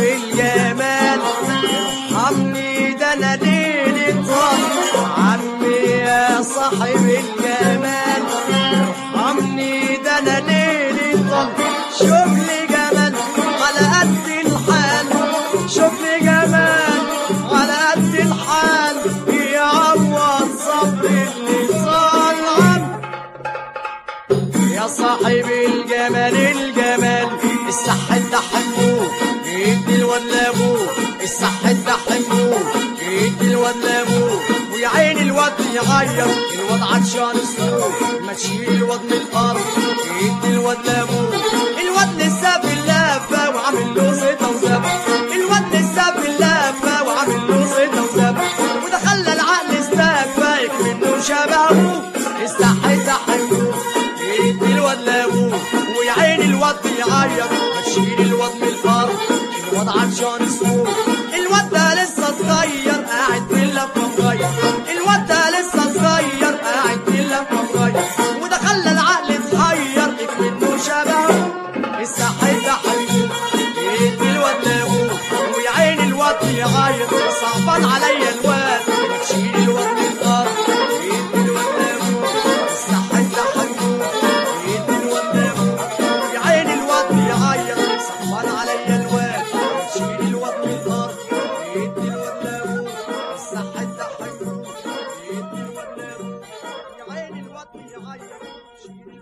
الجمال ارحمني ده انا ليلة ظهر عمي يا صاحب الجمال ارحمني ده انا ليلة ظهر شوف لي جمال على قد الحال شوف لي جمال على قد الحال يعوض صبر اللي صار يا صاحب الجمال الجمال الصح ده حموه يدي الواد لابوه الصح ده حموه يدي الواد لابوه ويا عين الواد يغير الواد عطشان السوق ما تشيل الواد من الارض يدي الواد لابوه الواد لسه في اللفه وعامل له زيطه وزبط الواد لسه في اللفه وعامل له زيطه وزبط وده خلى العقل استكفى منه شبهه الصح ده حموه يدي الواد لابوه ويا عين الواد بيعيط ما تشيل الواد من الارض الواد عطشان السوق الواد ده لسه صغير قاعد في اللفه مغير الواد ده لسه صغير قاعد في اللفه مغير وده خلى العقل اتحير منه شبهه الصح ده حبيبي يدي الواد لابوه ويا عين الواد بيعيط صعبان عليا الواد ما تشيل الواد من الارض يدي الواد لابوه الصح ده حبيبي يدي الواد لابوه ويا عين الواد بيعيط صعبان عليا الواد ما تشيل الواد من الارض يدي الواد لابوه الصح ده حبيبي يدي الواد لابوه ويا عين الواد بيعيط